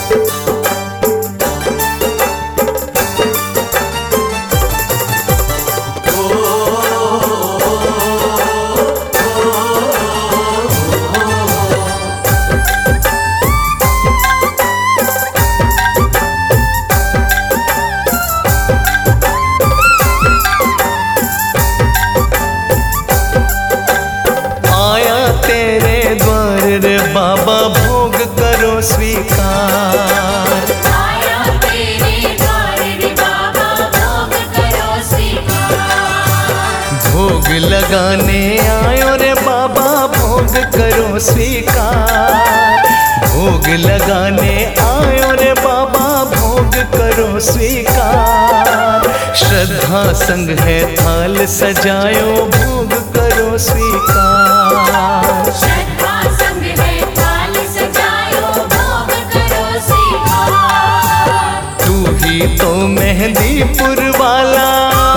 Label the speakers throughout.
Speaker 1: बाबा भोग करो स्वीकार।
Speaker 2: आया तेरे द्वार रे बाबा भोग करो स्वीकार।
Speaker 1: भोग लगाने आयो रे बाबा भोग करो स्वीकार। भोग लगाने आयो रे बाबा भोग करो स्वीकार। श्रद्धा संग है थाल सजायो भोग करो स्वीकार।
Speaker 2: श्रद्धा संग है थाल सजायो भोग करो स्वीकार।
Speaker 1: तू ही तो मेहंदीपुर वाला,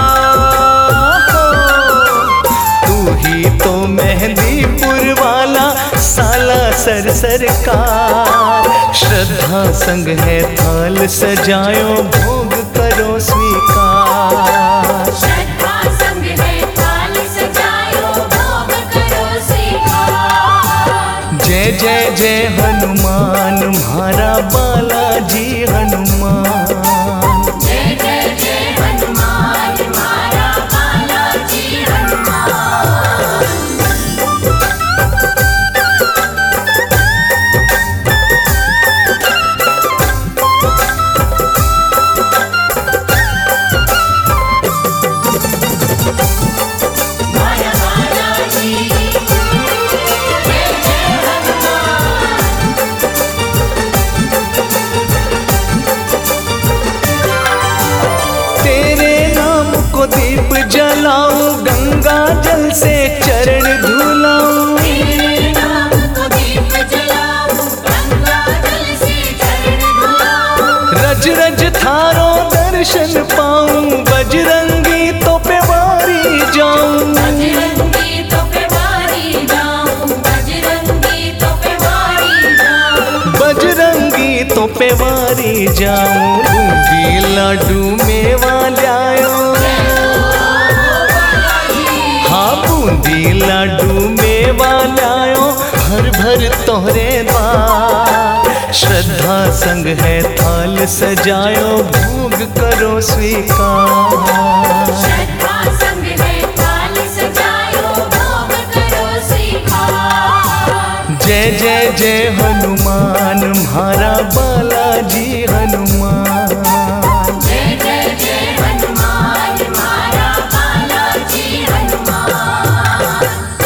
Speaker 1: तू ही तो मेहंदीपुर वाला साला सरकार। श्रद्धा संग है थाल सजायो भोग करो स्वीकार।
Speaker 2: श्रद्धा संग है थाल सजायो भोग करो स्वीकार।
Speaker 1: जय जय जय हनुमान म्हारा बालाजी हनुमान।
Speaker 2: जय जय जय हनुमान हमारा बालाजी हनुमान। माया बालाजी जय जय हनुमान।
Speaker 1: तेरे नाम को दीप जलाऊं गंगा जल से चरण धुलाऊं।
Speaker 2: तेरे नाम को दीप जलाऊं गंगा जल से चरण धुलाऊं।
Speaker 1: रज रज थारो दर्शन पाऊं बजरंगी तो पे वारी जाऊं।
Speaker 2: बजरंगी तो पे वारी जाऊं। बजरंगी तो पे वारी जाऊं।
Speaker 1: बजरंगी तो पे वारी जाऊं। बूंदी लाडू मेवा लायो, हाँ बूंदी लाडू मेवा लायो भर भर तोहरे द्वार। श्रद्धा संग है थाल सजायो भोग करो स्वीकार।
Speaker 2: श्रद्धा संग है थाल सजायो भोग करो स्वीकार।
Speaker 1: जय जय जय हनुमान म्हारा बालाजी हनुमान।
Speaker 2: जय जय जय हनुमान हमारा बालाजी हनुमान।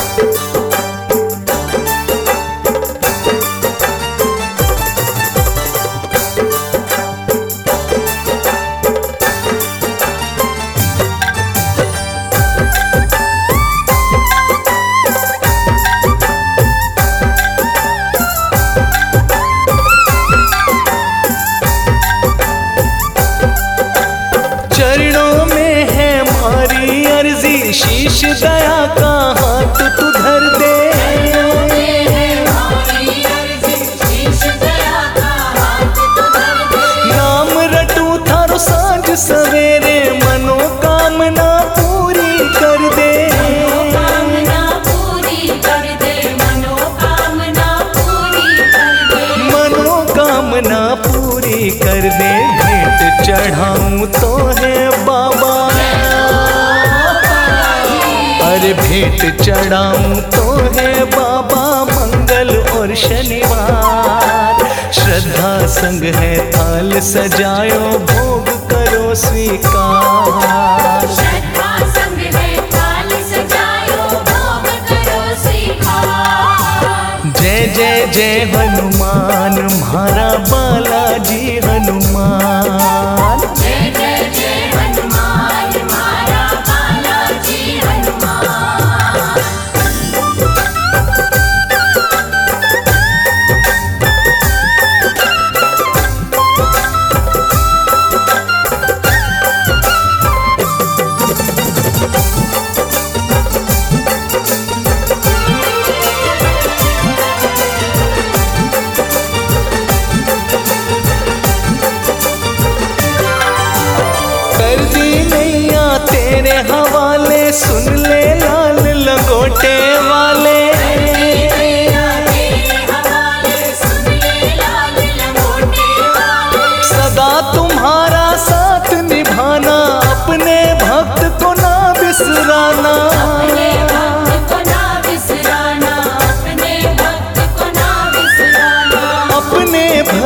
Speaker 1: चरणों में है मारी अर्जी शीश दया का हाथ तू धर दे। नाम रटू थारो सांझ सवेरे मनोकामना पूरी कर दे।
Speaker 2: मनोकामना पूरी कर दे। मनोकामना पूरी कर दे।
Speaker 1: मनोकामना पूरी कर दे। भेंट चढ़ाऊं तो है बाबा, अरे भेंट चढ़ाऊं तो है बाबा मंगल और शनिवार। श्रद्धा संग है थाल सजायो भोग करो स्वीकार।
Speaker 2: श्रद्धा संग है थाल सजायो भोग करो स्वीकार।
Speaker 1: जय जय जय हनुमान म्हारा बालाजी हनुमान।
Speaker 2: जय जय जय हनुमान हमारा बालाजी हनुमान।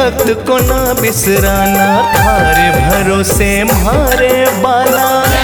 Speaker 1: भक्त को ना बिसराना, थारे भरोसे म्हारे बाला,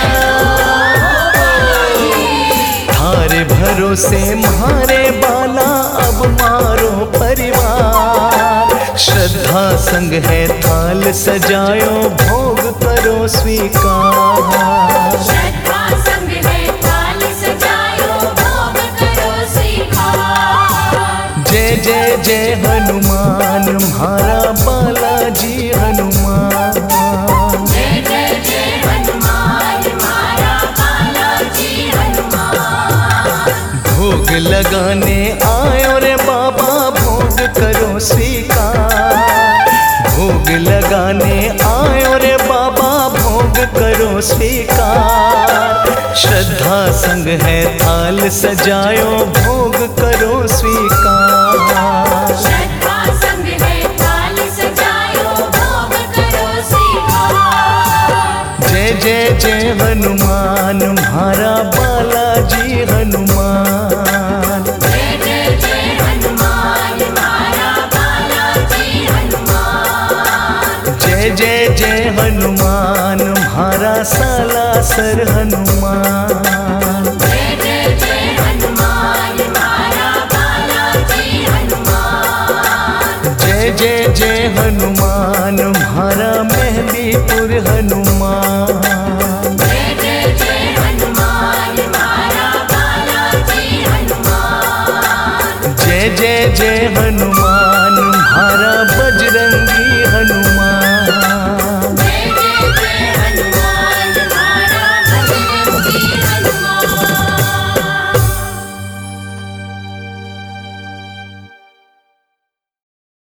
Speaker 1: थारे भरोसे म्हारे बाला, अब मारो परिवार। श्रद्धा संग है थाल सजायो, भोग करो स्वीकार।
Speaker 2: श्रद्धा संग है थाल सजायो, भोग करो स्वीकार।
Speaker 1: जय जय जय हनुमान, म्हारा बालाजी हनुमान।
Speaker 2: जय जय जय हनुमान, हमारा बालाजी हनुमान।
Speaker 1: भोग लगाने आयो रे बाबा, भोग करो स्वीकार। भोग लगाने आयो रे बाबा, भोग करो स्वीकार। श्रद्धा संग है थाल सजायो, भोग करो स्वीकार।
Speaker 2: श्रद्धा संग है थाल सजायो, भोग करो स्वीकार।
Speaker 1: जय जय जय हनुमान, म्हारा बालाजी हनुमान।
Speaker 2: जय जय जय हनुमान, हमारा बालाजी हनुमान।
Speaker 1: जय जय जय हनुमान, म्हारा सालासर हनुमान।
Speaker 2: जय जय जय हनुमान, हमारा बालाजी हनुमान।
Speaker 1: जय जय जय हनुमान, म्हारा मेहंदीपुर हनुमान।
Speaker 2: जय जय जय हनुमान, हमारा बालाजी हनुमान।
Speaker 1: जय जय जय